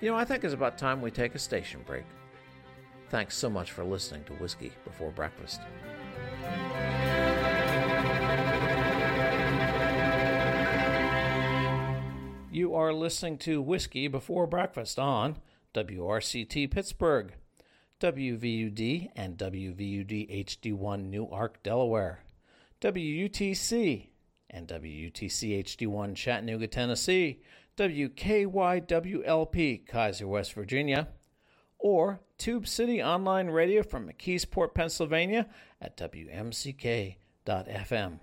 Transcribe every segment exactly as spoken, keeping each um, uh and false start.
You know, I think it's about time we take a station break. Thanks so much for listening to Whiskey Before Breakfast. You are listening to Whiskey Before Breakfast on W R C T Pittsburgh, W V U D and W V U D H D one Newark, Delaware, W U T C and W U T C H D one Chattanooga, Tennessee, W K Y W L P Kaiser, West Virginia, or Tube City Online Radio from McKeesport, Pennsylvania at W M C K dot F M.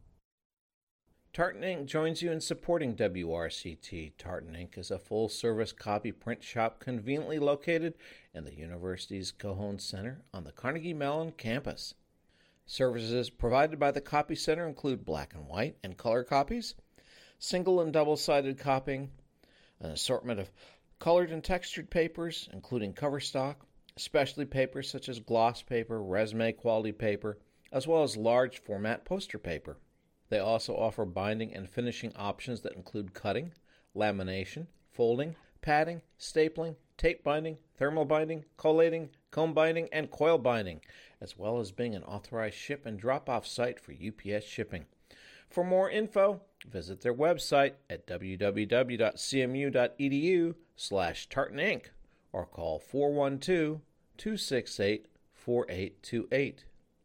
Tartan Incorporated joins you in supporting W R C T. Tartan Incorporated is a full-service copy print shop conveniently located in the university's Cohon Center on the Carnegie Mellon campus. Services provided by the Copy Center include black and white and color copies, single and double-sided copying, an assortment of colored and textured papers, including cover stock, specialty papers such as gloss paper, resume quality paper, as well as large format poster paper. They also offer binding and finishing options that include cutting, lamination, folding, padding, stapling, tape binding, thermal binding, collating, comb binding, and coil binding, as well as being an authorized ship and drop-off site for U P S shipping. For more info, visit their website at w w w dot c m u dot e d u slash tartan inc or call four one two, two six eight, four eight two eight.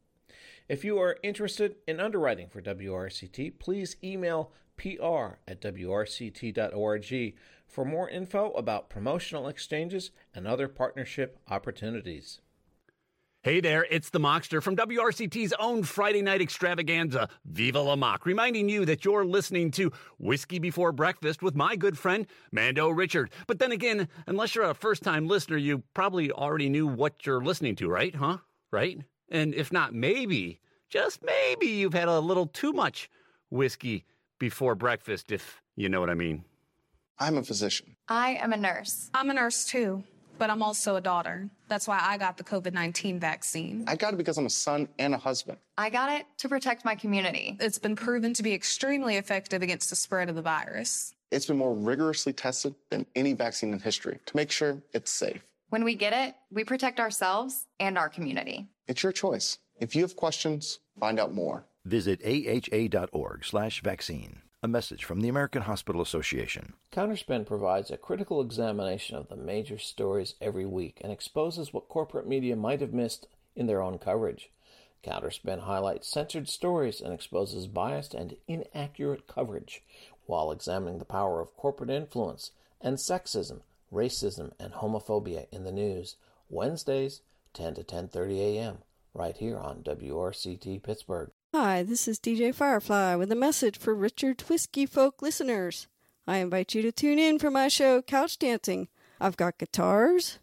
If you are interested in underwriting for W R C T, please email p r at w r c t dot org for more info about promotional exchanges and other partnership opportunities. Hey there, it's the Mockster from W R C T's own Friday night extravaganza, Viva La Mock, reminding you that you're listening to Whiskey Before Breakfast with my good friend, Mando Richard. But then again, unless you're a first-time listener, you probably already knew what you're listening to, right? Huh? Right? And if not, maybe, just maybe you've had a little too much whiskey before breakfast, if you know what I mean. I'm a physician. I am a nurse. I'm a nurse too, but I'm also a daughter. That's why I got the covid nineteen vaccine. I got it because I'm a son and a husband. I got it to protect my community. It's been proven to be extremely effective against the spread of the virus. It's been more rigorously tested than any vaccine in history to make sure it's safe. When we get it, we protect ourselves and our community. It's your choice. If you have questions, find out more. Visit a h a dot org slash vaccine. A message from the American Hospital Association. Counterspin provides a critical examination of the major stories every week and exposes what corporate media might have missed in their own coverage. Counterspin highlights censored stories and exposes biased and inaccurate coverage while examining the power of corporate influence and sexism, racism, and homophobia in the news. Wednesdays, ten to ten thirty a.m., right here on W R C T Pittsburgh. Hi, this is D J Firefly with a message for Richard's Whiskey Folk listeners. I invite you to tune in for my show, Couch Dancing. I've got guitars,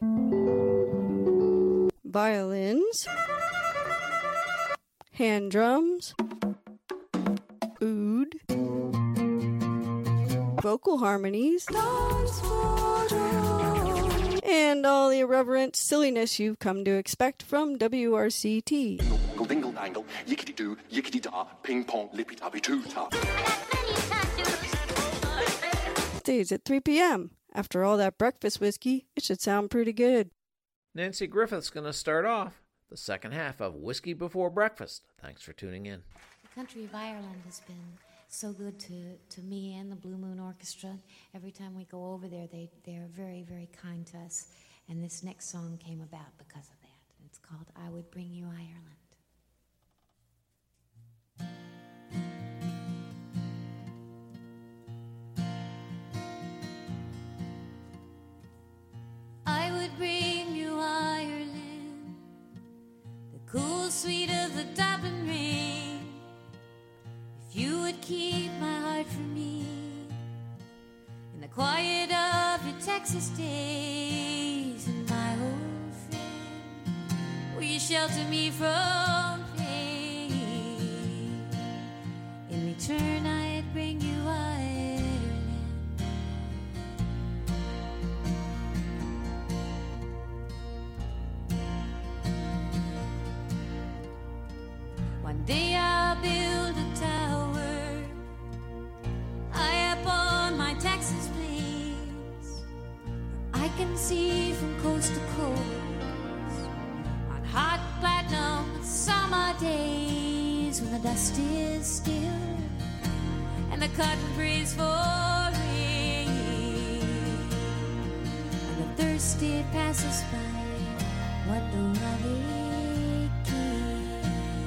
violins, hand drums, oud, vocal harmonies, and all the irreverent silliness you've come to expect from W R C T. Dingle, dingle, dangle, yickety doo, yickety da, ping pong, lippy tappy too ta. Days at three p.m. After all that breakfast whiskey, it should sound pretty good. Nancy Griffith's going to start off the second half of Whiskey Before Breakfast. Thanks for tuning in. The country of Ireland has been so good to, to me and the Blue Moon Orchestra. Every time we go over there, they, they're very, very kind to us. And this next song came about because of that. It's called I Would Bring You Ireland. I would bring you Ireland, the cool sweet of the Dublin rain, if you would keep my heart for me in the quiet of your Texas days. And my old friend, will you shelter me from pain? In return I'd bring you Ireland. One day I'll build a tower high up on my Texas plains, where I can see from coast to coast on hot platinum summer days when the dust is still and the cotton trees falling and the thirsty passers by wonder why they came.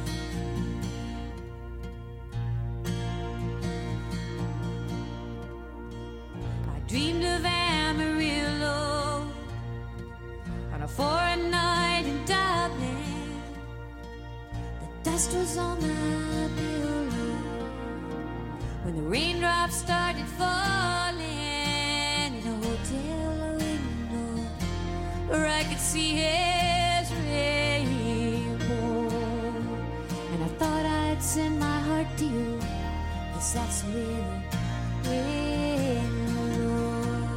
I dreamed of Amarillo on a foreign night in Dublin. The dust was on my pillow when the raindrops started falling in a hotel window where I could see his rainbow. And I thought I'd send my heart to you, 'cause that's the way the wind blows.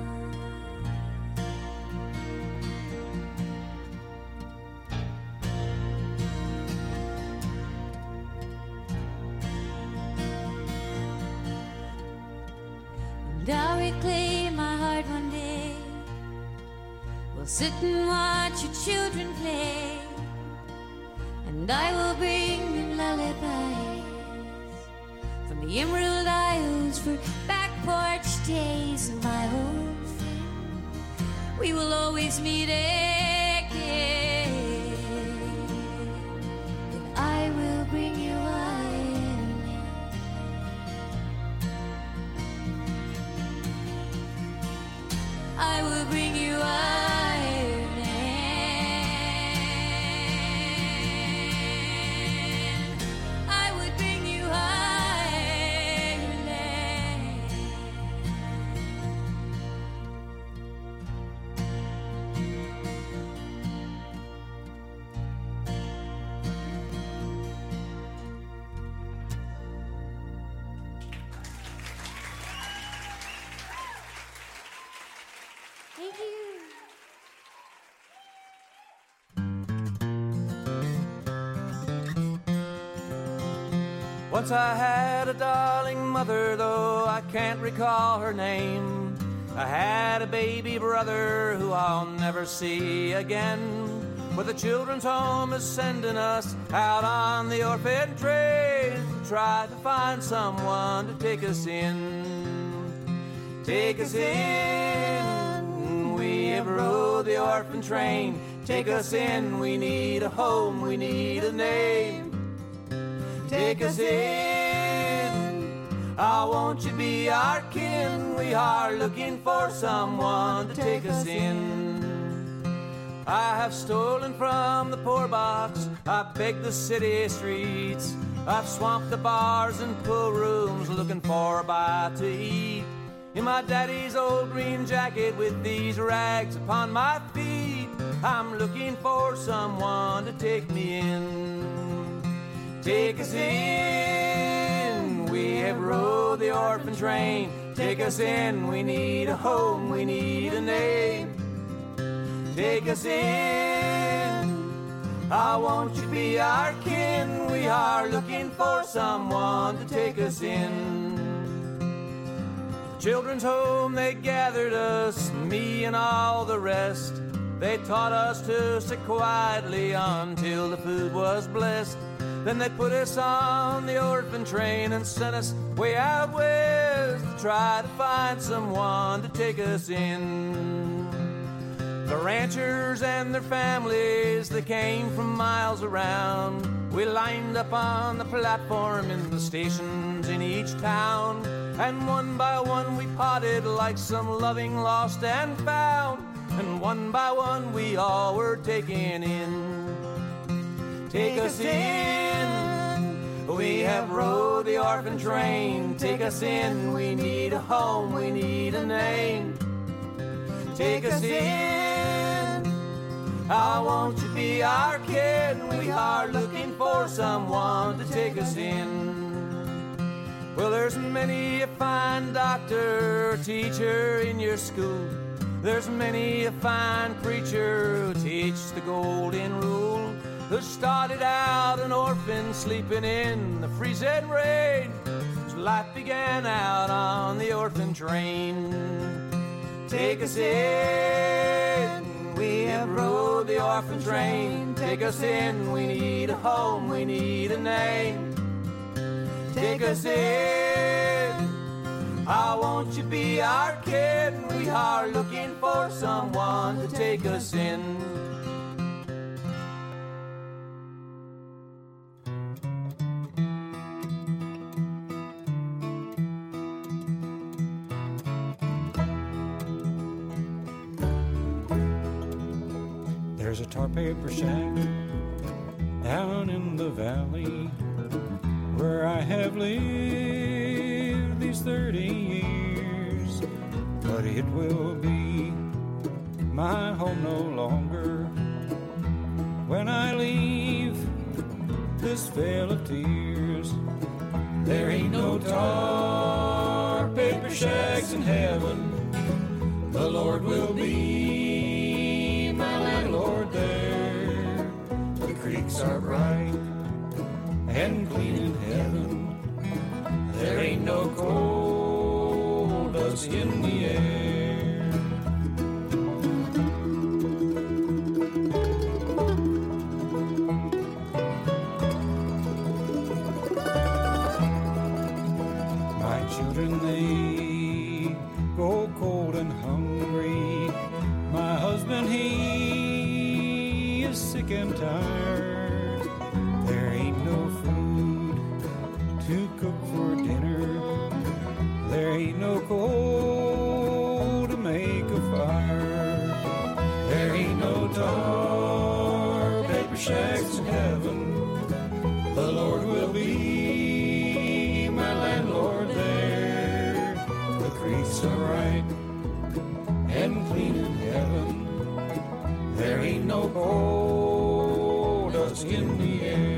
And I'll reclaim my heart one day. We'll sit and watch your children play, and I will bring you lullabies from the Emerald Isles for back porch days. And my old friend, we will always meet again. And I will bring you Ireland. I will bring you Ireland. I would bring you Ireland. Thank you. Once I had a darling mother, though I can't recall her name. I had a baby brother who I'll never see again. But the children's home is sending us out on the orphan train to try to find someone to take us in. Take us in, we have rode the orphan train. Take us in, we need a home, we need a name. Take us in, I want you to be our kin. We are looking for someone to take us in. I have stolen from the poor box, I've begged the city streets, I've swamped the bars and pool rooms looking for a bite to eat. In my daddy's old green jacket with these rags upon my feet, I'm looking for someone to take me in. Take us in, we have rode the orphan train. Take us in, we need a home, we need a name. Take us in, I want you to be our kin. We are looking for someone to take us in. Children's home, they gathered us, me and all the rest. They taught us to sit quietly until the food was blessed. Then they put us on the orphan train and sent us way out west to try to find someone to take us in. The ranchers and their families, they came from miles around. We lined up on the platform in the stations in each town, and one by one we potted like some loving lost and found, and one by one we all were taken in. Take us in, we have rode the orphan train. Take us in, we need a home, we need a name. Take us in, I want you to be our kin. We are looking for someone to take us in. Well, there's many a fine doctor or teacher in your school. There's many a fine preacher who teach the golden rule, who started out an orphan sleeping in the freezing rain. His life began out on the orphan train. Take us in, we have rode the orphan train. Take us in, we need a home, we need a name. Take us in, I want you to be our kid. We are looking for someone to take us in. There's a tar paper shack down in the valley where I have lived these thirty years, but it will be my home no longer when I leave this vale of tears. There ain't no tar paper shacks in heaven. The Lord will be my landlord there. The creeks are bright and clean in heaven. There ain't no coal dust in the air. My children, they go cold and hungry. My husband, he is sick and tired. There ain't no food to cook for dinner. There ain't no coal to make a fire. There ain't no tar paper shacks in heaven. The Lord will be my landlord there. The creeks are right and clean in heaven. There ain't no coal dust in the air.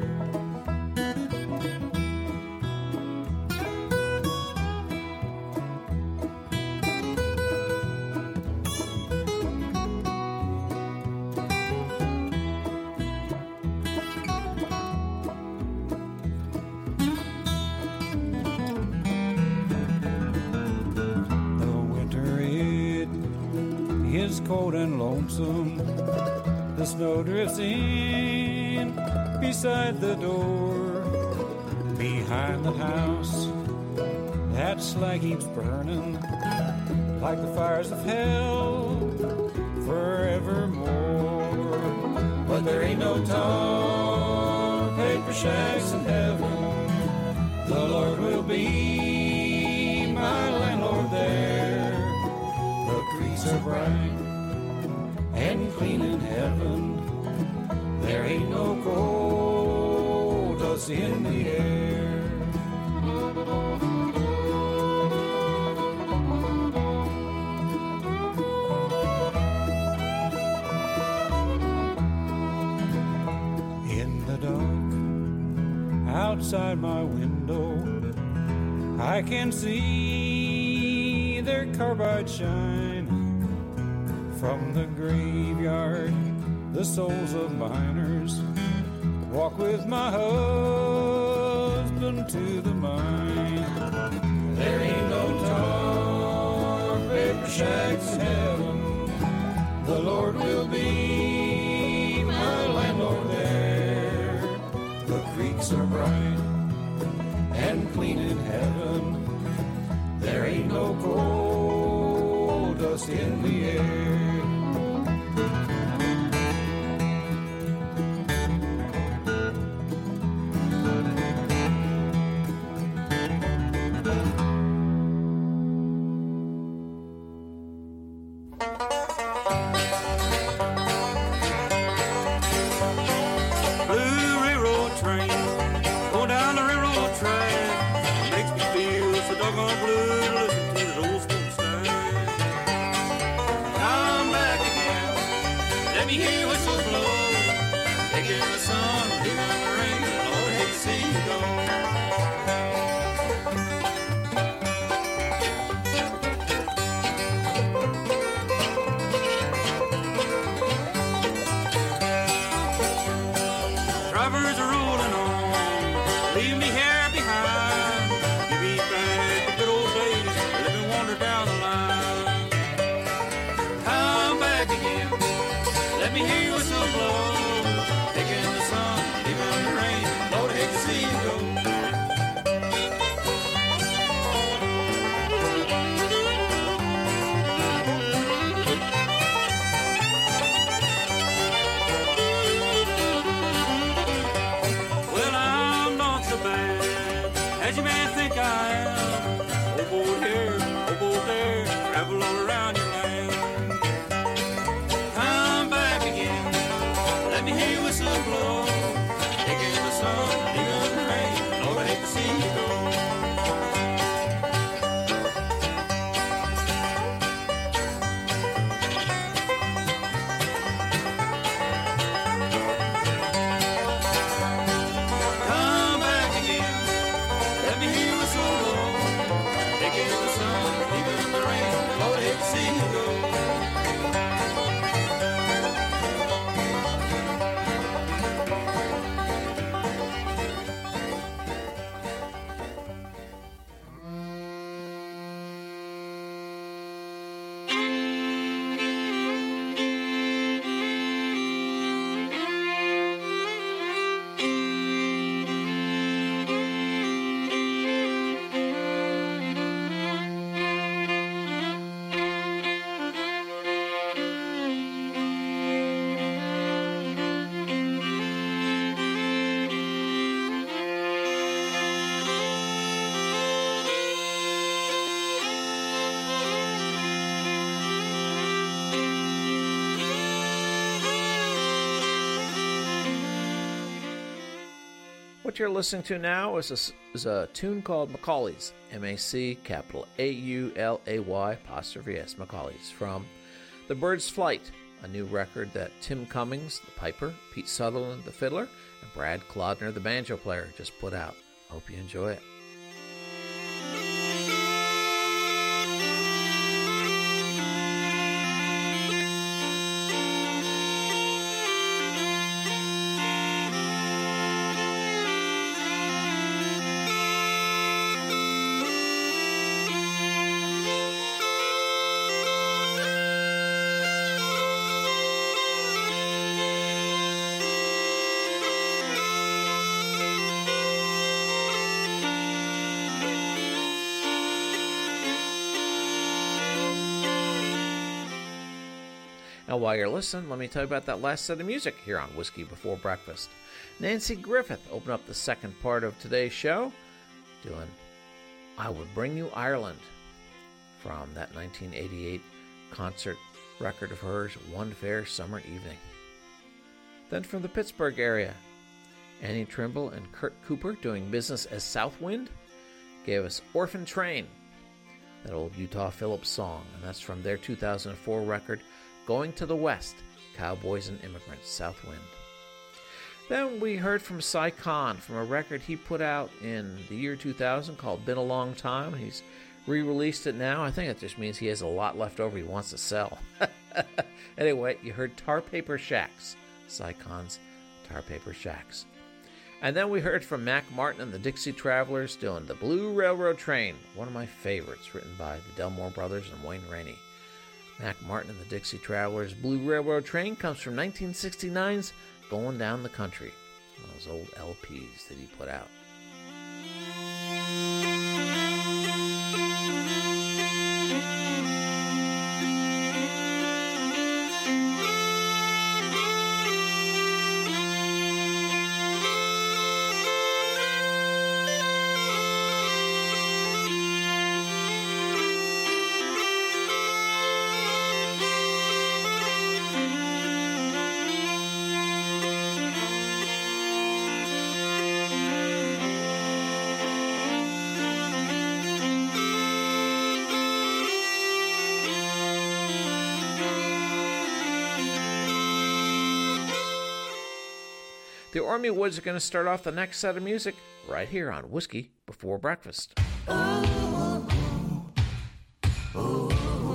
Cold and lonesome, the snow drifts in beside the door. Behind the house, that slag keeps burning like the fires of hell forevermore. But there ain't no tar paper shacks in heaven. The Lord will be my landlord there. The creeks are bright and clean in heaven. There ain't no coal dust in the air. In the dark, outside my window, I can see their carbide shine. From the graveyard, the souls of miners walk with my husband to the mine. There ain't no tar paper shacks in heaven. The Lord will be my landlord there. The creeks are bright and clean in heaven. There ain't no coal dust in the air. on your land. Come back again, let me hear your whistle blow. Taking the sun, digging the rain, Lord, I hate to see you go. What you're listening to now is a, is a tune called Macaulay's, M A C capital A U L A Y apostrophe S, Macaulay's, from The Bird's Flight, a new record that Tim Cummings, the piper, Pete Sutherland, the fiddler, and Brad Clodner, the banjo player, just put out. Hope you enjoy it. Now, while you're listening, let me tell you about that last set of music here on Whiskey Before Breakfast. Nancy Griffith opened up the second part of today's show doing I Would Bring You Ireland from that nineteen eighty-eight concert record of hers, One Fair Summer Evening. Then from the Pittsburgh area, Annie Trimble and Kurt Cooper doing business as Southwind gave us Orphan Train, that old Utah Phillips song, and that's from their two thousand four record, Going to the West, Cowboys and Immigrants, Southwind. Then we heard from Cy Khan from a record he put out in the year two thousand called Been a Long Time. He's re-released it now. I think it just means he has a lot left over he wants to sell. Anyway, you heard Tar Paper Shacks, Cy Khan's Tar Paper Shacks. And then we heard from Mac Martin and the Dixie Travelers doing The Blue Railroad Train, one of my favorites, written by the Delmore Brothers and Wayne Rainey. Mac Martin and the Dixie Travelers' Blue Railroad Train comes from nineteen sixty-nine's Going Down the Country, one of those old L Ps that he put out. The Ormy Woods are going to start off the next set of music right here on Whiskey Before Breakfast. Oh, oh, oh,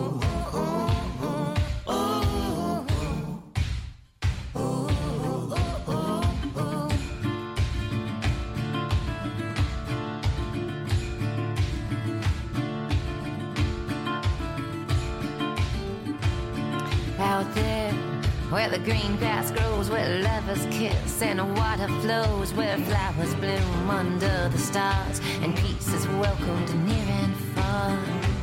out there where the green grass grows, where lovers kiss and water flows, where flowers bloom under the stars and peace is welcomed near and far.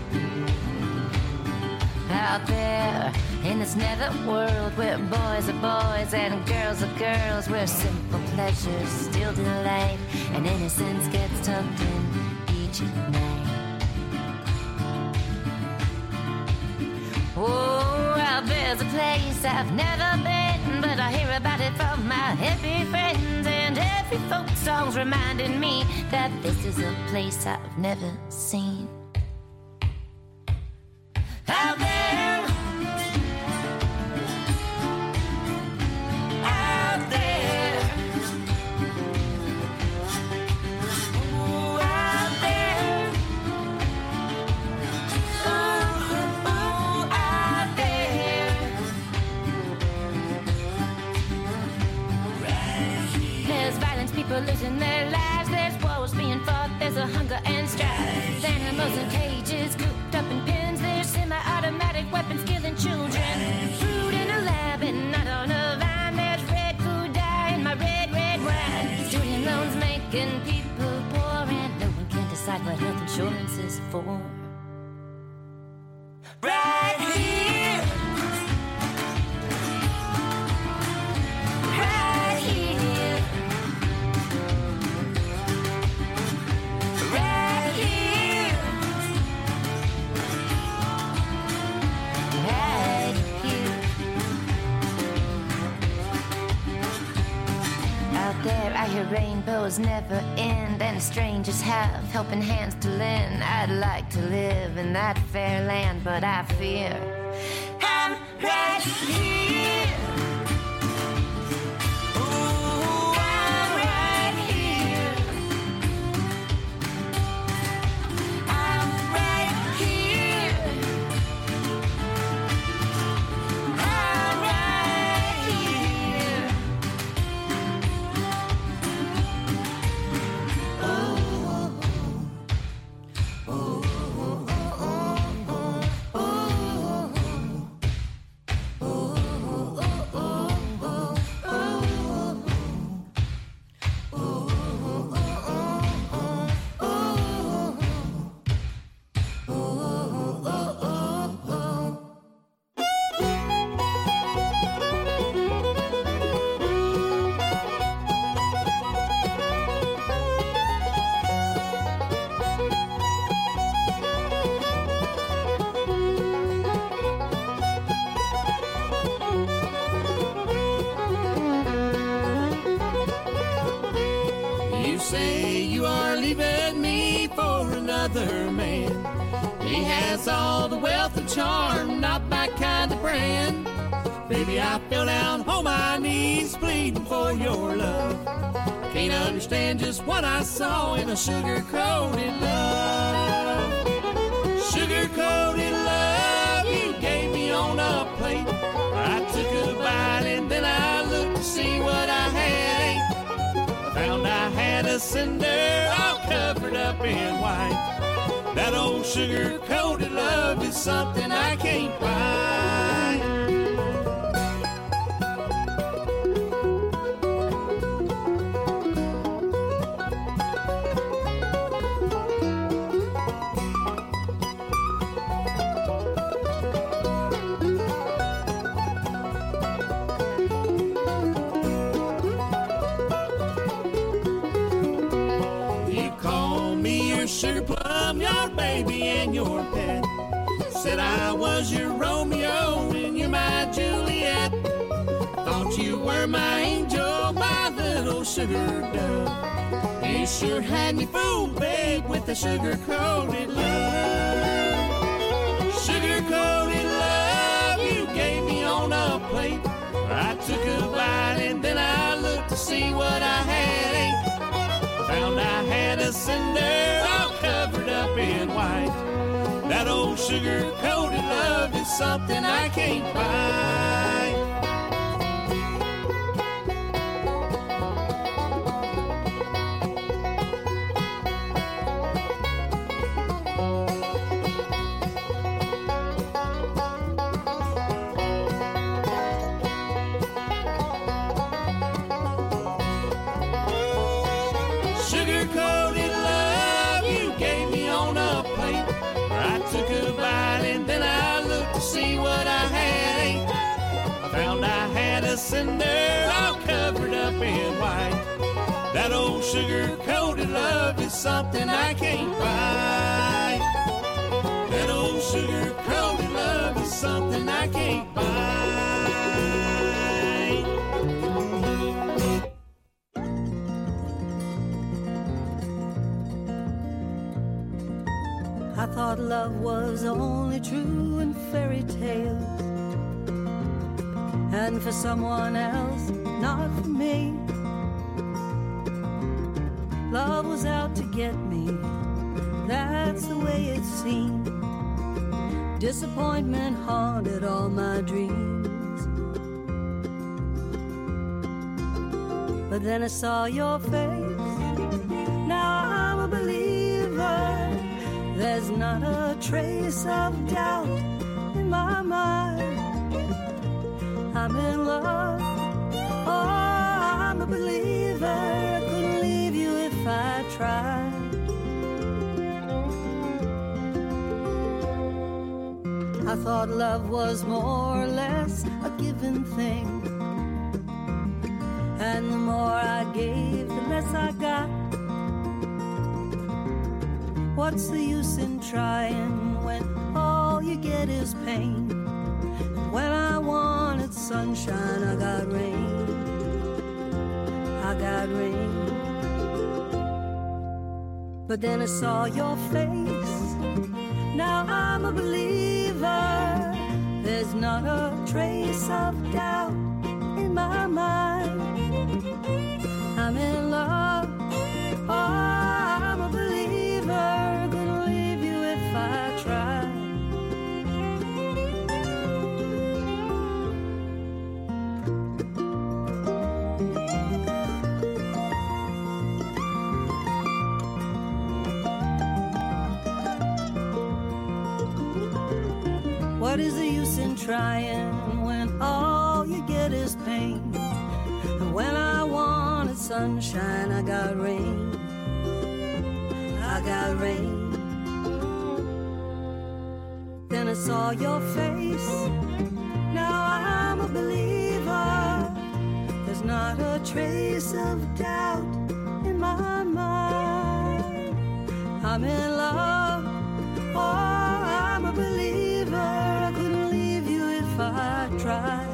Out there in this nether world where boys are boys and girls are girls, where simple pleasures still delight and innocence gets tucked in each night. There's a place I've never been, but I hear about it from my happy friends, and every folk song's reminding me that this is a place I've never seen. Out there, out there, ooh, out there, ooh, ooh, out there. There's violence, people losing their lives, there's wars being fought, there's a hunger and strife, animals in cages cooped up in pens, there's semi-automatic weapons killing children, fruit in a lab and not on a vine, there's red food dye in my red, red wine, student loans making people poor, and no one can decide what health insurance is for. Right here, right here, right here, right here. Out there I hear rainbows never end, and strangers have helping hands to lend. I'd like to live in that fair land, but I fear I'm right here. Ooh, I'm right here. I'm right here. I'm right here. You say you are leaving me for another man. He has all the wealth and charm, not my kind of brand. Baby, I fell down on my knees pleading for your love. Can't understand just what I saw in a sugar-coated love. Sugar-coated love you gave me on a plate. I took a bite and then I looked to see what I had. Found I had a cinder all covered up in white. That old sugar-coated love is something I can't buy. Sugar plum, your baby and your pet. Said I was your Romeo and you're my Juliet. Thought you were my angel, my little sugar dove. You sure had me fooled, babe, with the sugar-coated love. Sugar-coated love you gave me on a plate. I took a bite and then I looked to see what I had. Found I had a cinder all covered up in white. That old sugar-coated love is something I can't buy. Sugar-coated love you gave me on a plate. I took a bite and then I looked to see what I had. Found I had a cinder all covered up in white. That old sugar-coated love is something I can't buy. That old sugar-coated love is something I can't buy. was only true in fairy tales, and for someone else, not for me. Love was out to get me, that's the way it seemed. Disappointment haunted all my dreams. But then I saw your face, now I'm a believer. There's not a trace of doubt in my mind. I'm in love, oh, I'm a believer. I couldn't leave you if I tried. I thought love was more or less a given thing, and the more I gave, the less I got. What's the use in trying when all you get is pain? And when I wanted sunshine, I got rain. I got rain. But then I saw your face, now I'm a believer. There's not a trace of doubt in my mind. I'm in love, oh, I'm a believer. Couldn't leave you if I tried. What is the use in trying when all you get is pain? And when I wanted sunshine, I got rain. I got rain. Then I saw your face, now I'm a believer. There's not a trace of doubt in my mind. I'm in love, oh, I'm a believer. I couldn't leave you if I tried.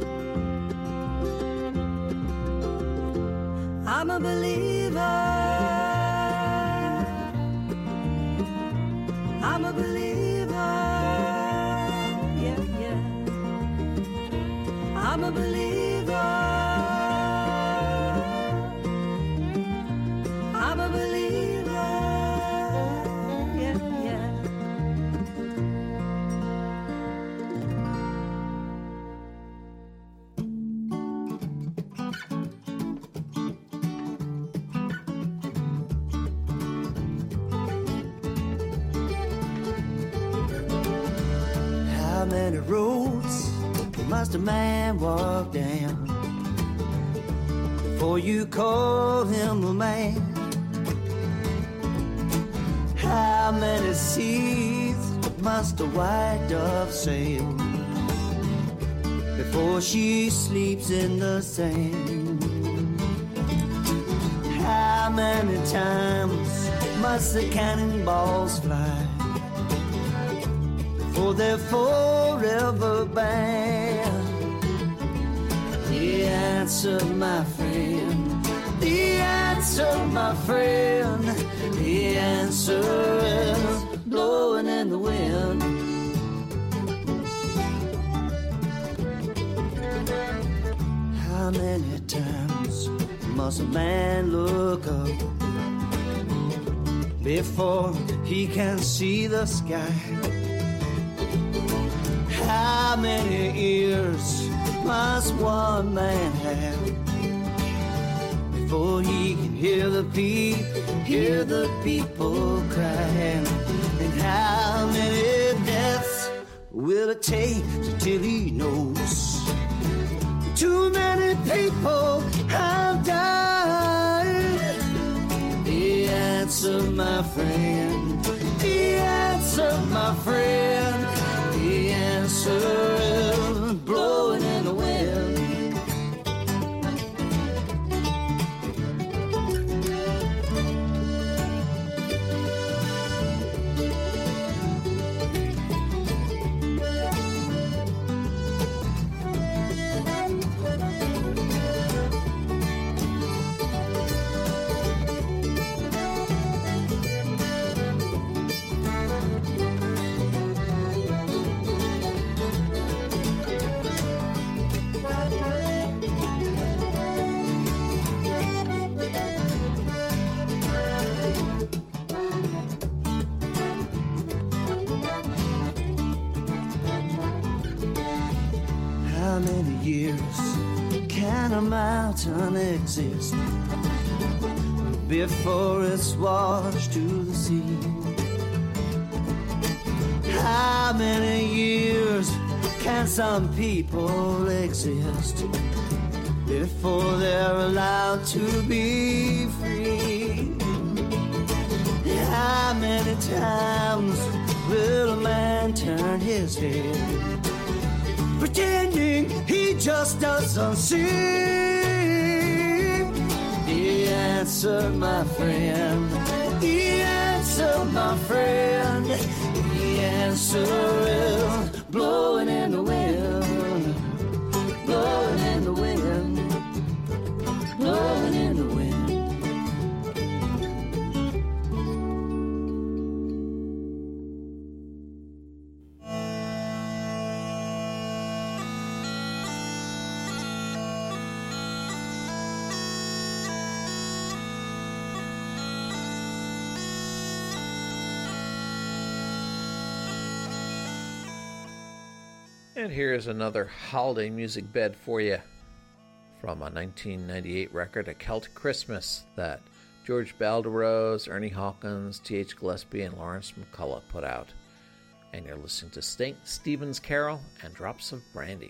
I'm a believer. I'm a believer. Yeah, yeah. I'm a believer. I'm a believer. Yeah, yeah. How many roads must a man walk down before you call him a man? How many seas must a white dove sail before she sleeps in the sand? How many times must the cannonballs fly for they're forever banned? The answer, my friend, the answer, my friend, the answer is blowing in the wind. How many times must a man look up before he can see the sky? How many ears must one man have before he can hear the people, hear the people crying? And how many deaths will it take till he knows too many people have died? The answer, my friend, the answer, my friend, the answer is blowing in the wind. How many years can a mountain exist before it's washed to the sea? How many years can some people exist before they're allowed to be free? How many times will a man turn his head, pretending he just doesn't see? The answer, my friend, the answer, my friend, the answer is blowing in the wind, blowing in the wind, blowing in the wind. And here's another holiday music bed for you from a nineteen ninety-eight record, A Celtic Christmas, that George Balderos, Ernie Hawkins, T H Gillespie, and Lawrence McCullough put out. And you're listening to Saint Stephen's Carol and Drops of Brandy.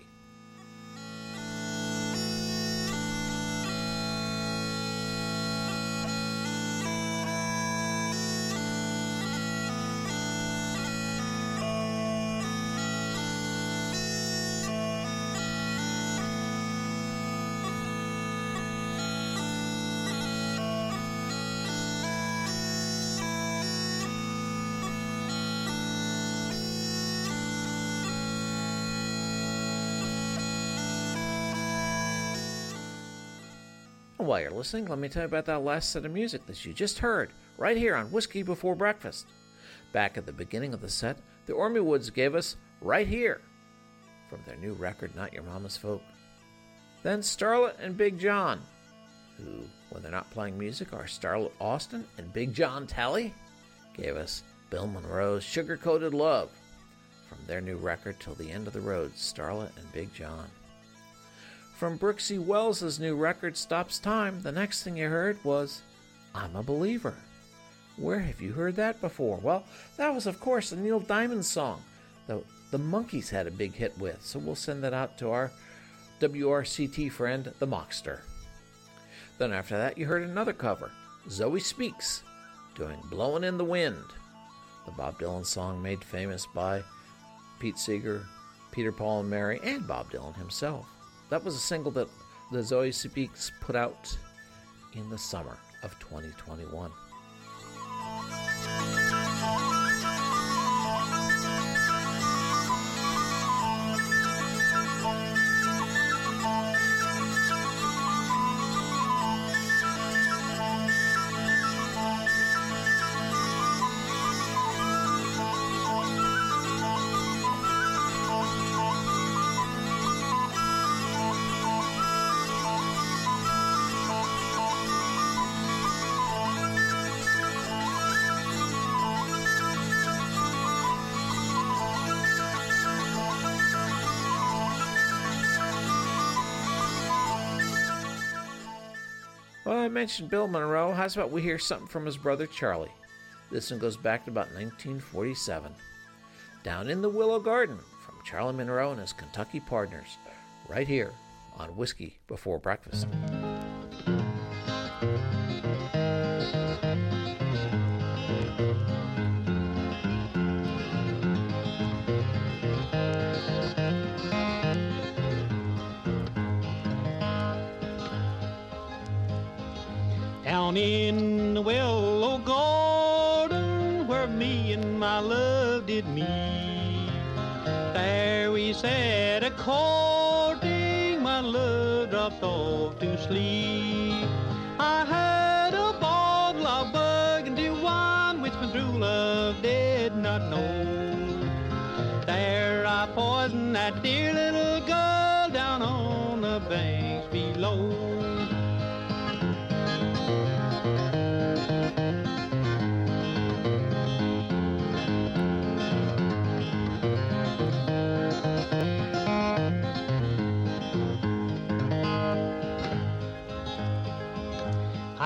While you're listening, let me tell you about that last set of music that you just heard, right here on Whiskey Before Breakfast. Back at the beginning of the set, the Ormy Woods gave us Right Here, from their new record, Not Your Mama's Folk. Then Starlet and Big John, who, when they're not playing music, are Starlet Austin and Big John Talley, gave us Bill Monroe's Sugar-Coated Love, from their new record, Till the End of the Road, Starlet and Big John. From Brooksy Wells' new record, Stops Time, the next thing you heard was I'm a Believer. Where have you heard that before? Well, that was, of course, a Neil Diamond song that the Monkees had a big hit with, so we'll send that out to our W R C T friend, the Mockster. Then after that, you heard another cover, Zoe Speaks, doing Blowin' in the Wind, the Bob Dylan song made famous by Pete Seeger, Peter, Paul, and Mary, and Bob Dylan himself. That was a single that the Zoe Speaks put out in the summer of twenty twenty-one. Well, I mentioned Bill Monroe. How's about we hear something from his brother Charlie? This one goes back to about nineteen forty-seven. Down in the Willow Garden, from Charlie Monroe and his Kentucky Partners, right here on Whiskey Before Breakfast. Down in the Willow Garden, where me and my love did meet, there we sat a-courting, my love dropped off to sleep. I had a bottle of burgundy wine, which my true love did not know. There I poisoned that dear little girl down on the banks below.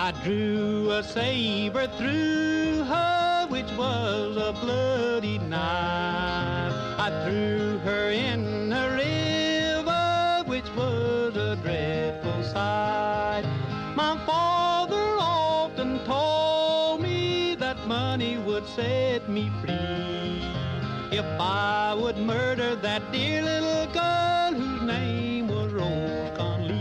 I drew a saber through her, which was a bloody knife. I threw her in a river, which was a dreadful sight. My father often told me that money would set me free if I would murder that dear little girl whose name was Rose Conlee.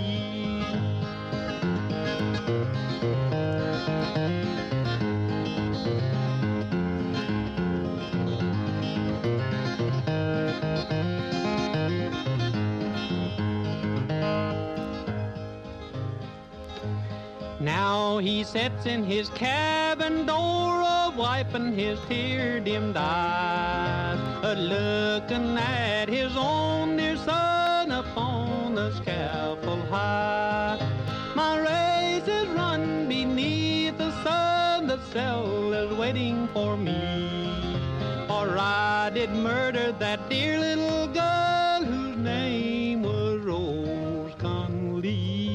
Now he sits in his cabin door, a-wiping his tear-dimmed eyes, a-looking at his own dear son upon the scaffold high. My race is run beneath the sun, the cell is waiting for me, for I did murder that dear little girl whose name was Rose Conlee.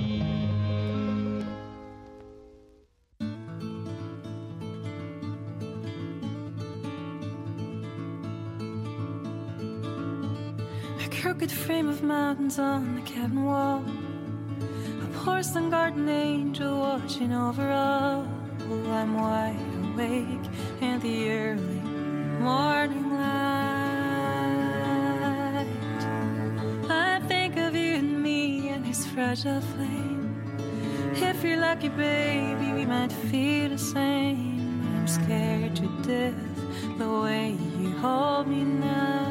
Crooked frame of mountains on the cabin wall, a porcelain garden angel watching over all. I'm wide awake in the early morning light. I think of you and me and this fragile flame. If you're lucky, baby, we might feel the same. But I'm scared to death the way you hold me now.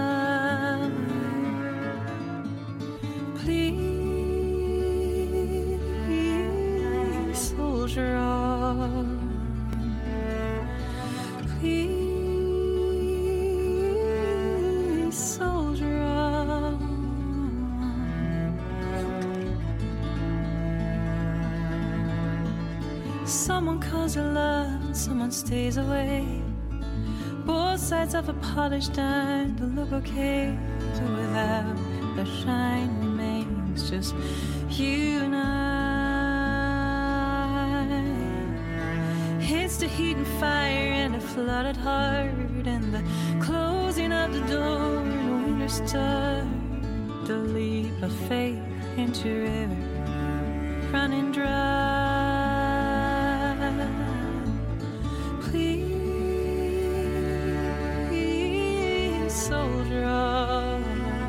Please, soldier on. Please, soldier on. Someone calls your love and someone stays away. Both sides of a polished dime to look okay, so without the shine remains just you and I. It's the heat and fire and a flooded heart and the closing of the door and a winter star. The leap of faith into a river running dry. Please, soldier on.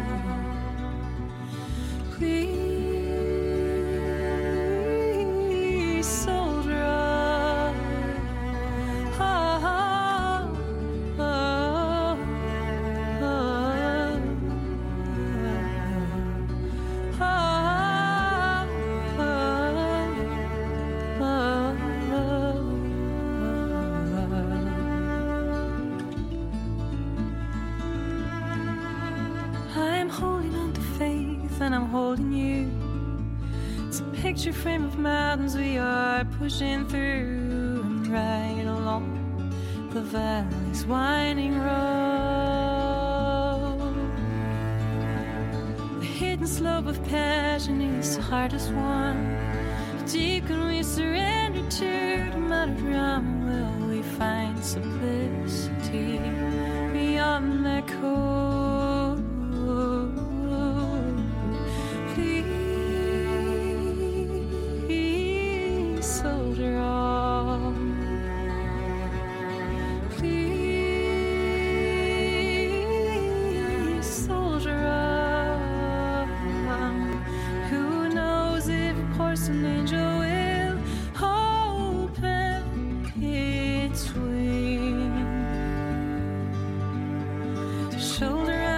Please, soldier on. Oh, oh, oh, oh, I'm holding on to faith and I'm holding you. It's a picture frame of mountains we are pushing through and right along the valley's winding road. The hidden slope of passion is the hardest one. How deep can we surrender to the melodrama? Will we find simplicity beyond that code? Please, soldier on. Please, soldier on. Who knows if a porcelain angel will open its wings to shoulder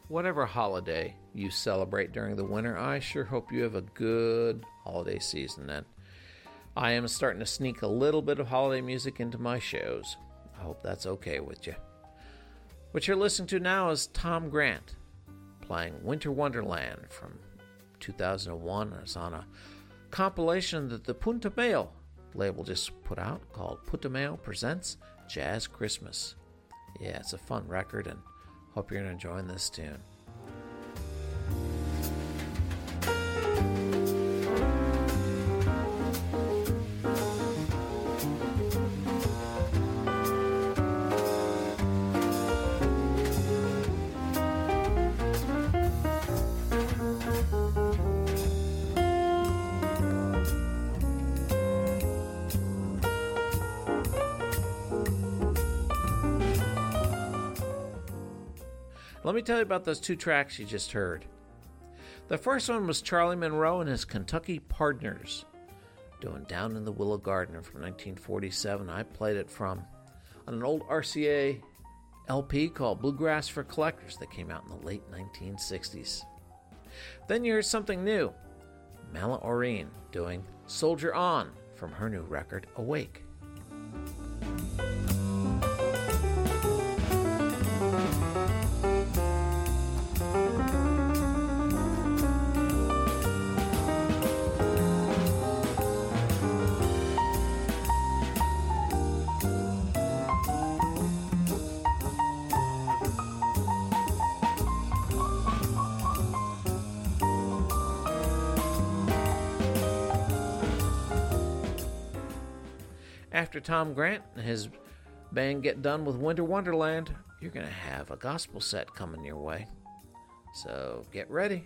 whatever holiday you celebrate during the winter, I sure hope you have a good holiday season then. I am starting to sneak a little bit of holiday music into my shows. I hope that's okay with you. What you're listening to now is Tom Grant playing Winter Wonderland from two thousand one. It's on a compilation that the Punta Mayo label just put out called Punta Mayo Presents Jazz Christmas. Yeah, it's a fun record, and hope you're enjoying this tune. Let me tell you about those two tracks you just heard. The first one was Charlie Monroe and his Kentucky Partners doing Down in the Willow Garden from nineteen forty-seven. I played it from on an old R C A L P called Bluegrass for Collectors that came out in the late nineteen sixties. Then you heard something new. Mala Oreen doing Soldier On from her new record, Awake. After Tom Grant and his band get done with Winter Wonderland, you're going to have a gospel set coming your way. So get ready.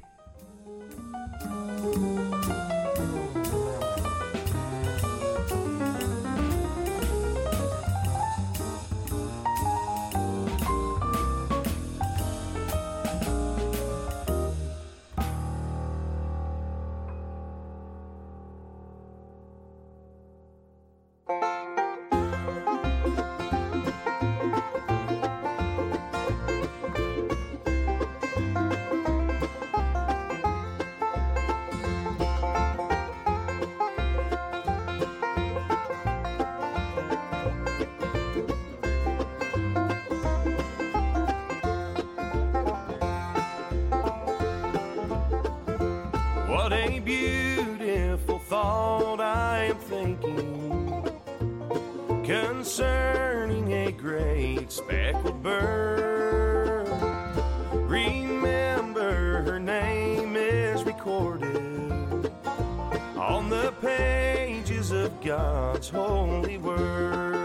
What a beautiful thought I am thinking concerning a great speckled bird. Remember, her name is recorded on the pages of God's holy word.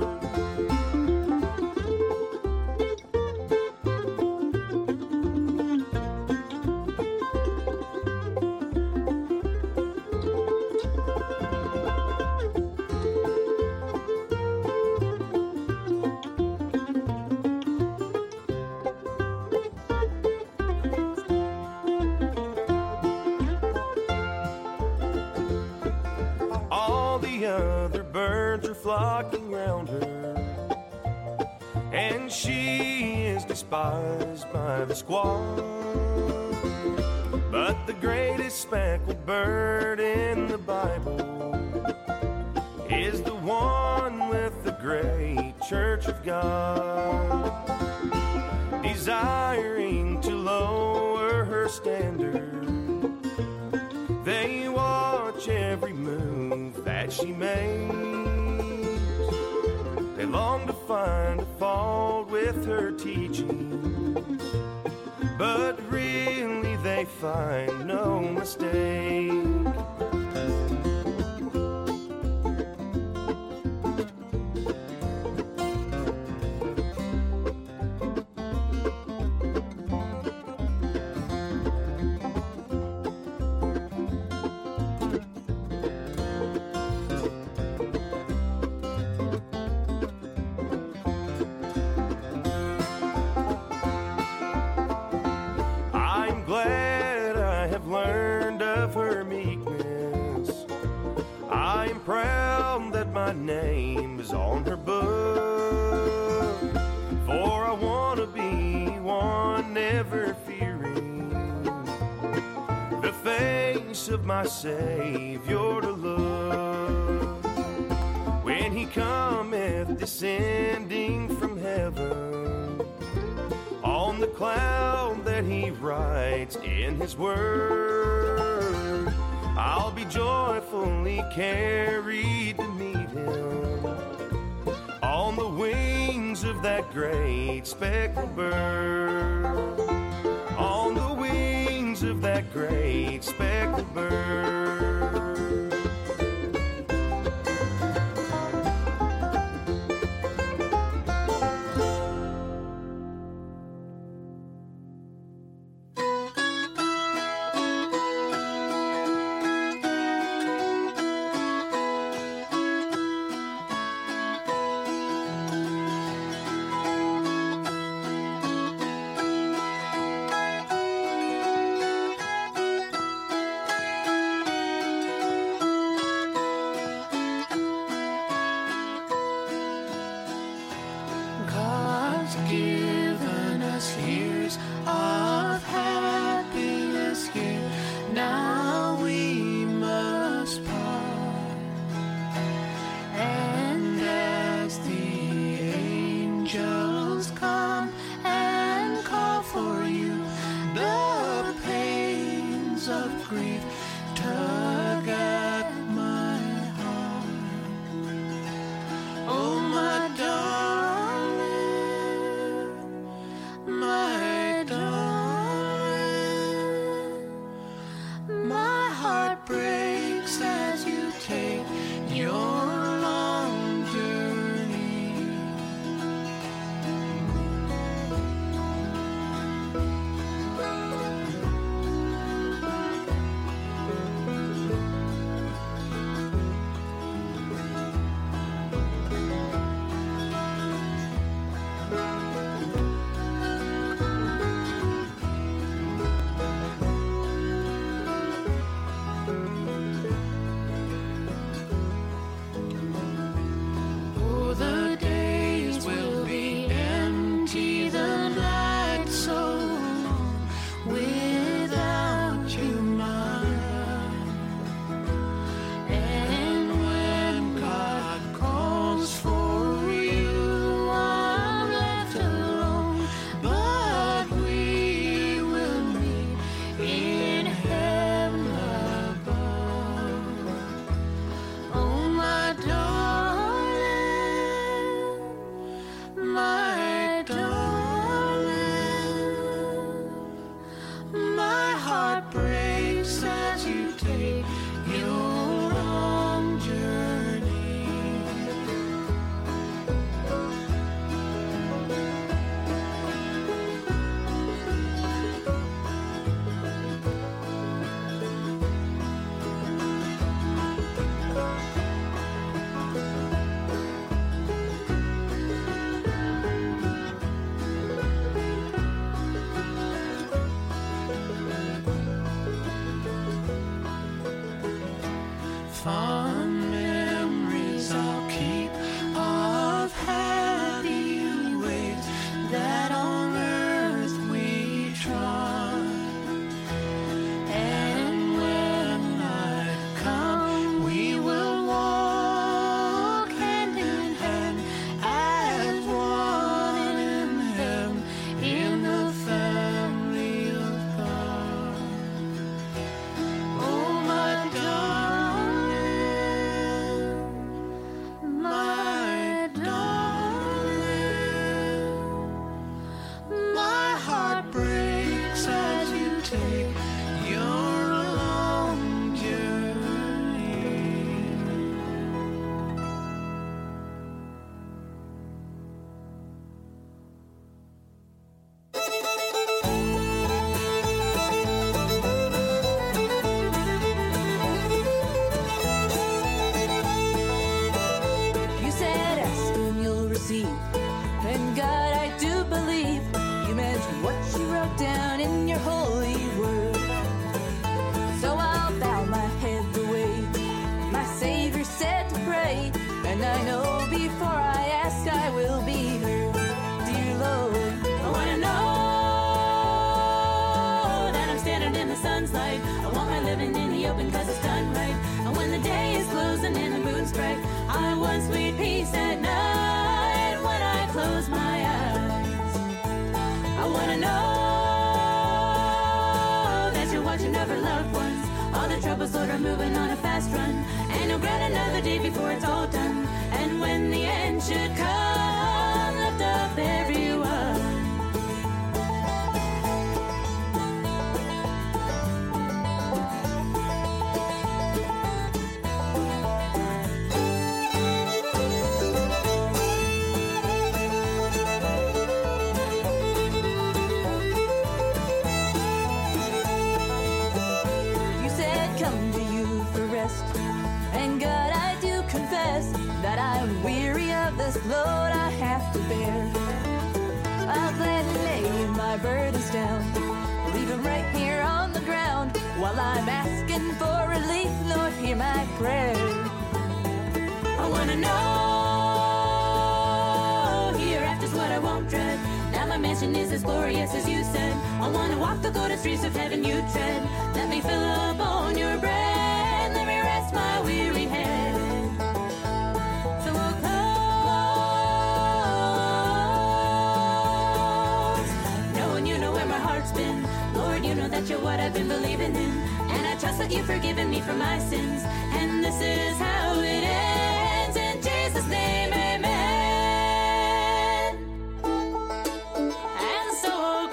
Flocking round her, and she is despised by the squaw. But the greatest speckled bird in the Bible is the one with the great church of God, desiring to lower her standard. They watch every move that she makes. They long to find a fault with her teaching, but really they find no mistake. Name is on her book, for I want to be one, never fear. of my Savior to look. When he cometh descending from heaven, on the cloud that he rides in his word, I'll be joyfully carried to meet him on the wings of that great speckled bird, on the wings of that great speckled bird. Fond memories I'll keep of happy ways that on earth we trod. And when I come, we will walk hand in hand as one in heaven in the family of God. Oh, my darling, sight. I want my living in the open cause it's done right. And when the day is closing and the moon's bright, I want sweet peace at night when I close my eyes. I wanna know that you're watching over loved ones. All the troubles, Lord, are moving on a fast run. And you'll grant another day before it's all done. And when the end should come, lift up everyone. And God, I do confess that I'm weary of this load I have to bear. I'll gladly lay my burdens down, leave them right here on the ground. While I'm asking for relief, Lord, hear my prayer. I wanna know hereafter's what I won't dread. Now my mansion is as glorious as you said. I wanna walk the golden streets of heaven you tread. Let me fill up on your bread. Let me rest my weary head. So we'll close, knowing you know where my heart's been. Lord, you know that you're what I've been believing in. And I trust that you've forgiven me for my sins. And this is how it ends. In Jesus' name, amen. And so we'll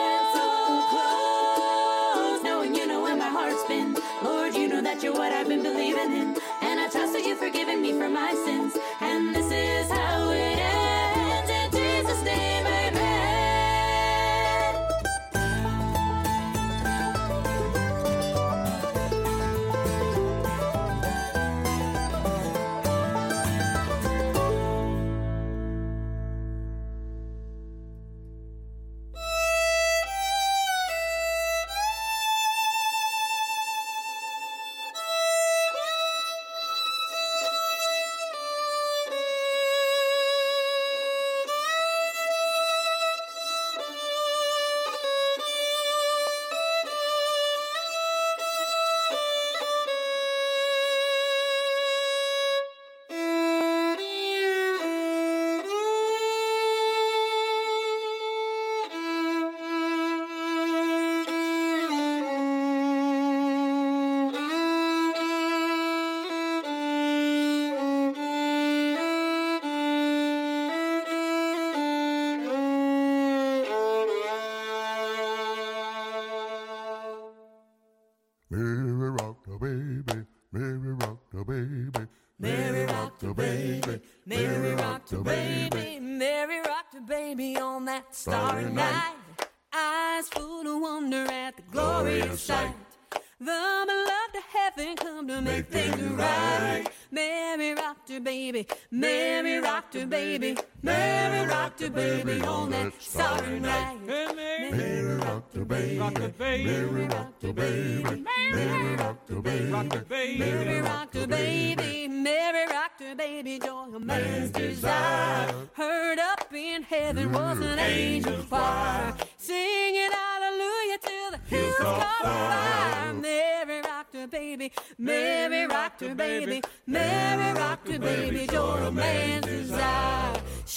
close, knowing you know where my heart's been. Lord, you know that you're what I've been believing in. And I trust that you've forgiven me for my sins. And this is how it ends. In Jesus' name, amen. Mary rocked the baby, Mary rocked the baby, Mary rocked the baby, Mary rocked the baby, Mary rocked the baby on that starry night. Eyes full of wonder at the glorious sight. The beloved of heaven come to make things right. Mary rocked her baby, Mary rocked her baby, Mary rocked her baby on that starry night. Mary rocked the baby, Mary rocked the baby, Mary rocked the baby, Mary rocked her baby, Mary rocked her baby, joy of man's desire. Heard up in heaven was an angel choir, singing hallelujah till the hills caught fire. Mary rocked her baby, Mary rocked her baby, Mary rocked her baby, joy of man's desire.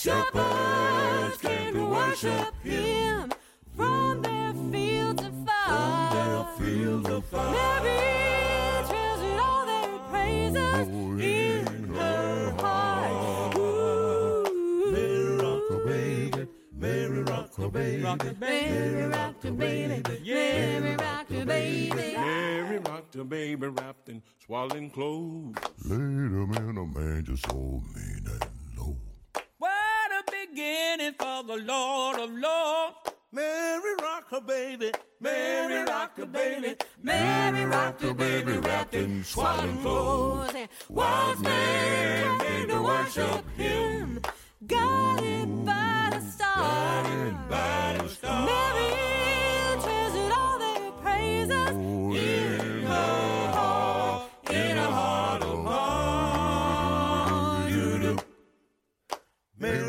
Shepherds came to worship him from their fields of fire. From their fields of fire. Mary treasured all their praises in her heart. Ooh. Mary rocked the baby, Mary rocked the baby, Mary rocked her baby, Mary rocked her baby. Mary rocked her baby wrapped in swaddling clothes. Laid him in a manger so mean and low. What a beginning for the Lord of Lords. Mary rocked her baby, Mary rocked her baby, Mary rocked her baby wrapped in swaddling clothes. And wise men came to worship him, guided by the star. Guided by the star. Mary treasured all their praises in her heart, in her heart of heart. Mary rocked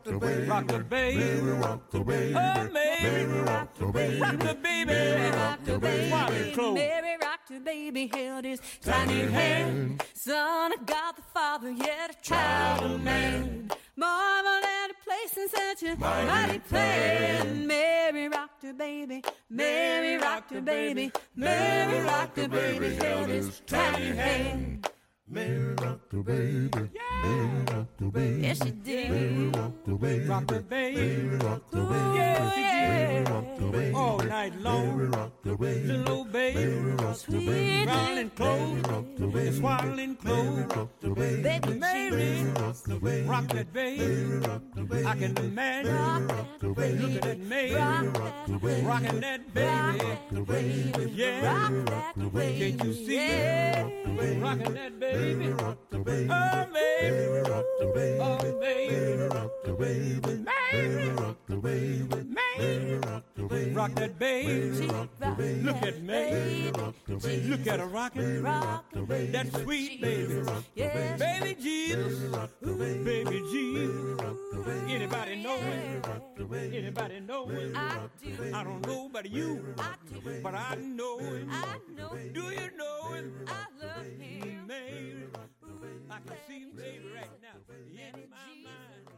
the baby, rock the baby, Mary rock the baby, oh Mary, Mary rock the baby, rock the baby, Mary rock the baby, Swallowing clothes. Mary rocked her baby, held his tiny hand. Son of God the Father, yet a child of man. Marvel at a place in such a mighty plan. Mary rocked her baby, Mary rocked her baby, Mary rocked her baby, held his tiny hand. Mary rock the baby, Mary rock the baby, Yes, she did. Mary rock the baby, Rock the baby, Mary rock the baby, yes, she Mary did. rock the baby, All night long, Mary rock the baby, little old baby, Mary rock the baby, swallowing clothes, rock the baby, swallowing Mary clothes. rock the baby, Baby Mary, rock the baby, rock that baby. Mary rock the baby, I can imagine. rock the baby, Look at that Mary, rock the baby, rocking that baby. the baby, Yeah, rock the baby, can't you see it? Rocking that baby. rock the baby, Oh, Mary, rock the baby, oh, Mary, rock the baby, Mary, rock the baby, Mary, rock the baby, rock that baby. rock the baby, Look at me. rock the baby, Look at her rocking. That sweet baby. Baby Jesus. Baby Jesus. Anybody know it? Anybody know it? I don't know but you. But I know it. Do you know it? I love him. Mary. I can see him, baby, right now. In my mind.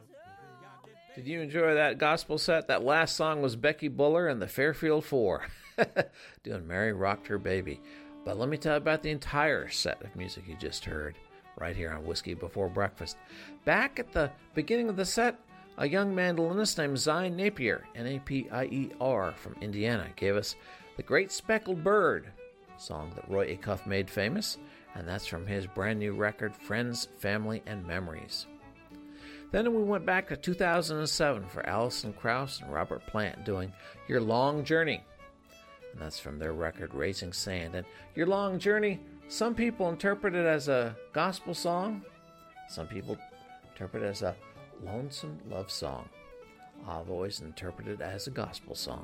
Did you enjoy that gospel set? That last song was Becky Buller and the Fairfield Four doing Mary Rocked Her Baby. But let me tell you about the entire set of music you just heard right here on Whiskey Before Breakfast. Back at the beginning of the set, a young mandolinist named Zion Napier, N A P I E R, from Indiana, gave us The Great Speckled Bird, a song that Roy Acuff made famous, and that's from his brand new record, Friends, Family, and Memories. Then we went back to two thousand seven for Alison Krauss and Robert Plant doing Your Long Journey. And that's from their record, Raising Sand. And Your Long Journey, some people interpret it as a gospel song. Some people interpret it as a lonesome love song. I've always interpreted it as a gospel song.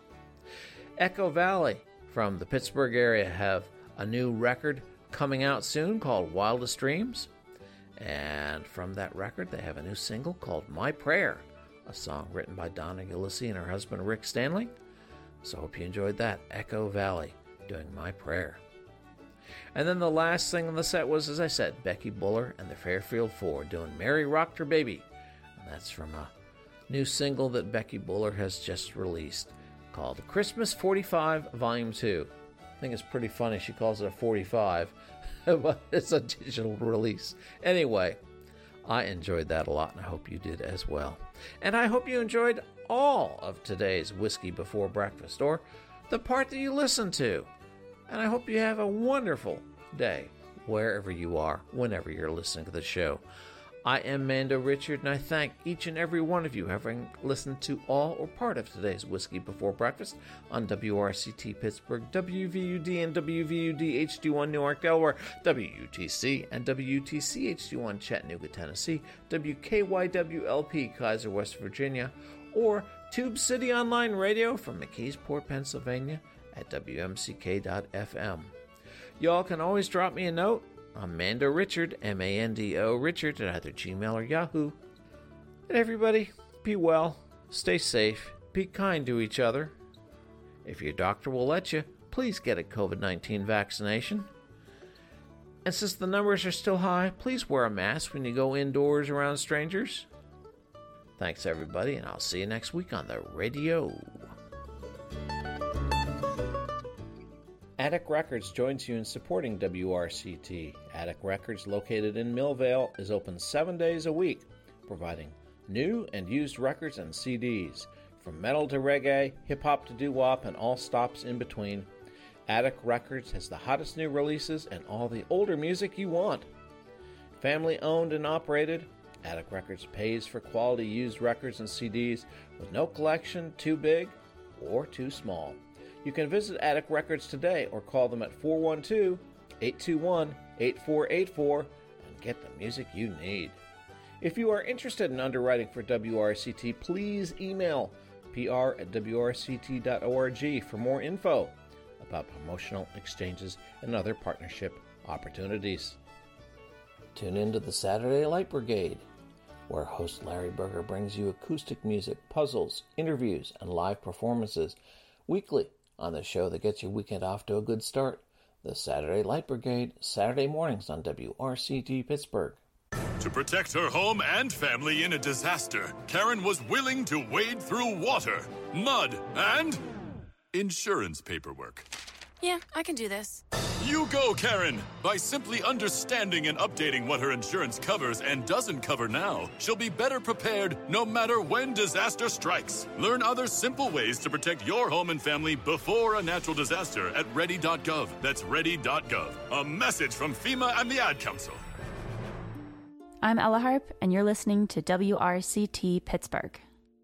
Echo Valley from the Pittsburgh area have a new record coming out soon called Wildest Dreams. And from that record, they have a new single called My Prayer, a song written by Donna Ulisse and her husband Rick Stanley. So hope you enjoyed that. Echo Valley doing My Prayer. And then the last thing on the set was, as I said, Becky Buller and the Fairfield Four doing Mary Rocked Her Baby. And that's from a new single that Becky Buller has just released called Christmas forty-five Volume two. I think it's pretty funny she calls it a forty-five. But it's a digital release. Anyway, I enjoyed that a lot, and I hope you did as well. And I hope you enjoyed all of today's Whiskey Before Breakfast, or the part that you listened to. And I hope you have a wonderful day, wherever you are, whenever you're listening to the show. I am Mando Richard, and I thank each and every one of you having listened to all or part of today's Whiskey Before Breakfast on W R C T Pittsburgh, W V U D and W V U D H D one Newark, Delaware, W U T C and W U T C H D one Chattanooga, Tennessee, W K Y W L P Kaiser, West Virginia, or Tube City Online Radio from McKeesport, Pennsylvania at W M C K dot F M. Y'all can always drop me a note. I'm Mando Richard, M A N D O Richard, at either Gmail or Yahoo. And everybody, be well, stay safe, be kind to each other. If your doctor will let you, please get a covid nineteen vaccination. And since the numbers are still high, please wear a mask when you go indoors around strangers. Thanks, everybody, and I'll see you next week on the radio. Attic Records joins you in supporting W R C T. Attic Records, located in Millvale, is open seven days a week, providing new and used records and C Ds. From metal to reggae, hip-hop to doo-wop, and all stops in between, Attic Records has the hottest new releases and all the older music you want. Family owned and operated, Attic Records pays for quality used records and C Ds with no collection too big or too small. You can visit Attic Records today or call them at four one two, eight two one, eight four eight four and get the music you need. If you are interested in underwriting for W R C T, please email P R at W R C T dot org for more info about promotional exchanges and other partnership opportunities. Tune in to the Saturday Light Brigade where host Larry Berger brings you acoustic music, puzzles, interviews, and live performances weekly on the show that gets your weekend off to a good start, the Saturday Light Brigade, Saturday mornings on W R C T Pittsburgh. To protect her home and family in a disaster, Karen was willing to wade through water, mud, and insurance paperwork. Yeah, I can do this. You go, Karen! By simply understanding and updating what her insurance covers and doesn't cover now, she'll be better prepared no matter when disaster strikes. Learn other simple ways to protect your home and family before a natural disaster at ready dot gov. That's ready dot gov. A message from FEMA and the Ad Council. I'm Ella Harp, and you're listening to W R C T Pittsburgh.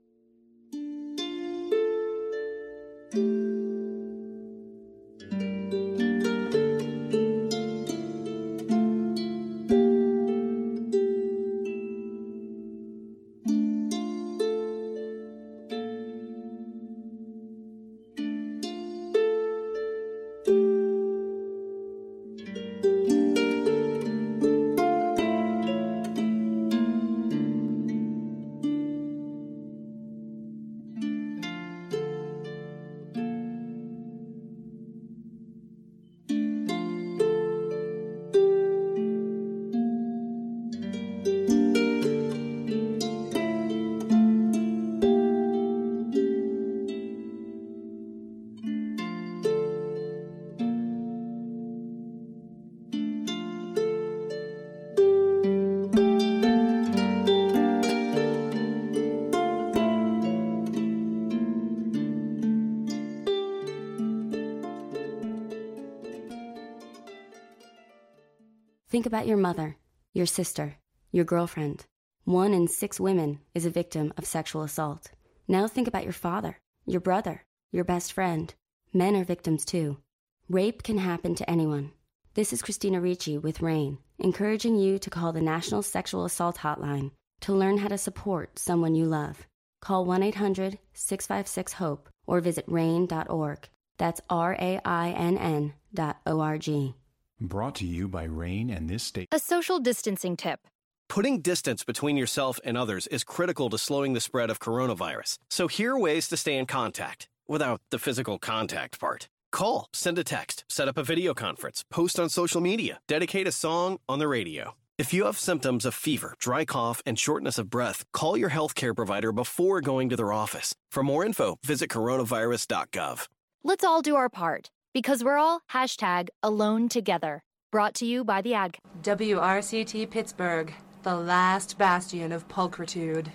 Think about your mother, your sister, your girlfriend. One in six women is a victim of sexual assault. Now think about your father, your brother, your best friend. Men are victims too. Rape can happen to anyone. This is Christina Ricci with RAIN, encouraging you to call the National Sexual Assault Hotline to learn how to support someone you love. Call one eight hundred six five six HOPE or visit rain dot org. That's R A I N N dot O R G. Brought to you by RAIN and this state. A social distancing tip. Putting distance between yourself and others is critical to slowing the spread of coronavirus. So here are ways to stay in contact without the physical contact part. Call, send a text, set up a video conference, post on social media, dedicate a song on the radio. If you have symptoms of fever, dry cough, and shortness of breath, call your healthcare provider before going to their office. For more info, visit coronavirus dot gov. Let's all do our part, because we're all hashtag alone together. Brought to you by the Ad. W R C T Pittsburgh, the last bastion of pulchritude.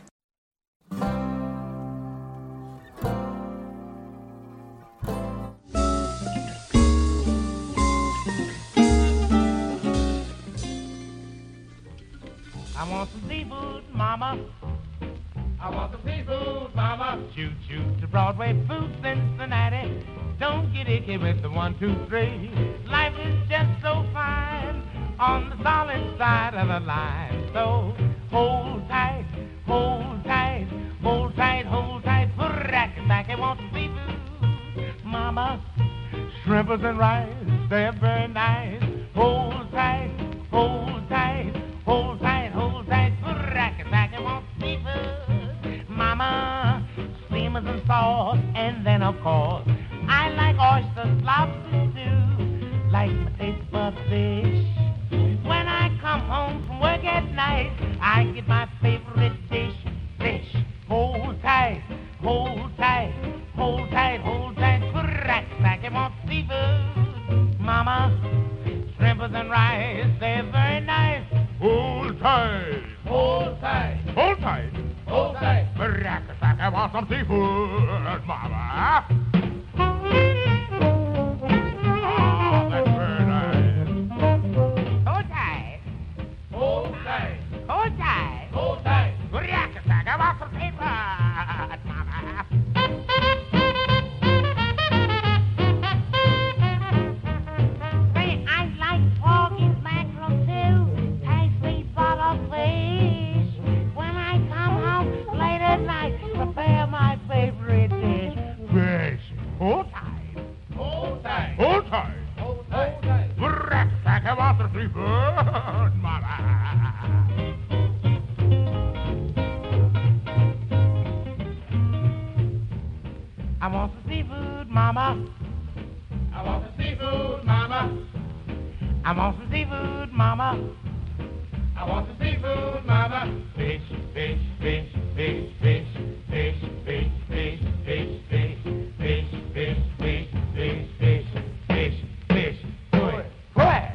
I want some seafood, mama. I want some seafood, mama. Choo choo to Broadway Food Cincinnati. Don't get icky with the one, two, three. Life is just so fine on the solid side of the line. So hold tight, hold tight, hold tight, hold tight. Rack it back. I want some seafood, mama. Shrimpers and rice, they're very nice. Hold tight, hold tight, hold tight, hold tight. Rack it back. I want some seafood, mama. Steamers and sauce, and then of course I like oysters, lobster too, like my taste bud fish. When I come home from work at night, I get my favorite dish, fish. Hold tight, hold tight, hold tight, hold tight. Rack back, I want seafood, mama. Shrimpers and rice, they're very nice. Hold tight, hold tight, hold tight, hold tight. Rack back, I want some seafood, mama. Oh, that's very nice. Hold tight. Hold tight. Hold tight. Hold tight. Rack-a-sack, I want some paper, mama. Say, I like pork and mackerel too. Taste sweet bottle fish. When I come home late at night, prepare my favorite dish, fish. want some seafood, mama. I want some seafood, mama. I want some seafood, mama. I want some seafood, mama. Fish, fish, fish, fish, fish, fish, fish, fish, fish, fish, fish, fish, fish, fish, fish, fish, fish. Do it. Go ahead.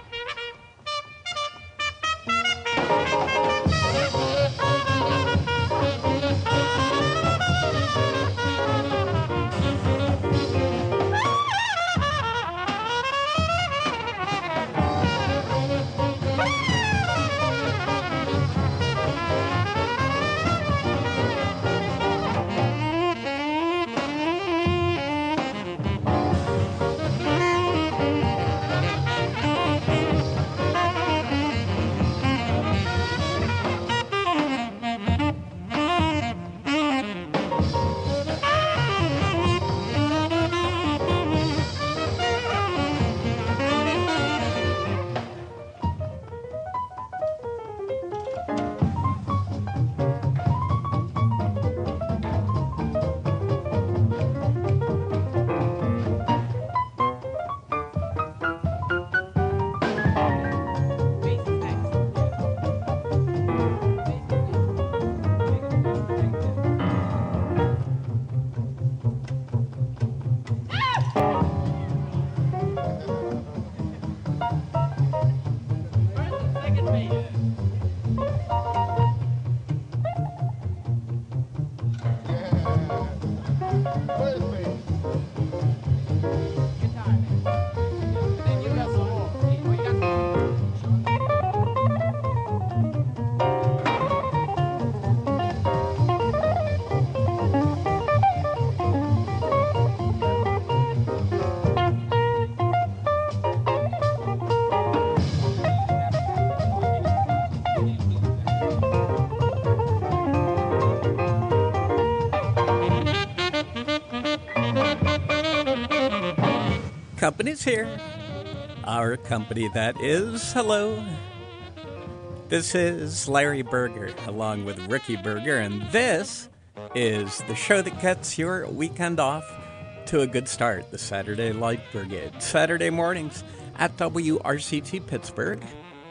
Company's here. Our company, that is. Hello. This is Larry Berger, along with Ricky Berger, and this is the show that gets your weekend off to a good start, the Saturday Light Brigade. Saturday mornings at W R C T Pittsburgh,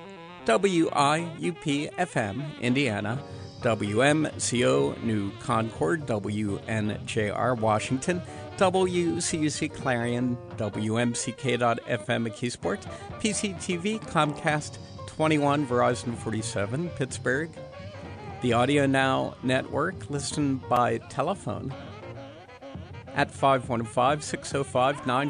W I U P F M Indiana, W M C O New Concord, W N J R Washington, W C U C Clarion, W M C K dot F M McKeesport, P C T V, Comcast twenty-one, Verizon forty-seven, Pittsburgh. The Audio Now Network, listen by telephone at five one five, six oh five, nine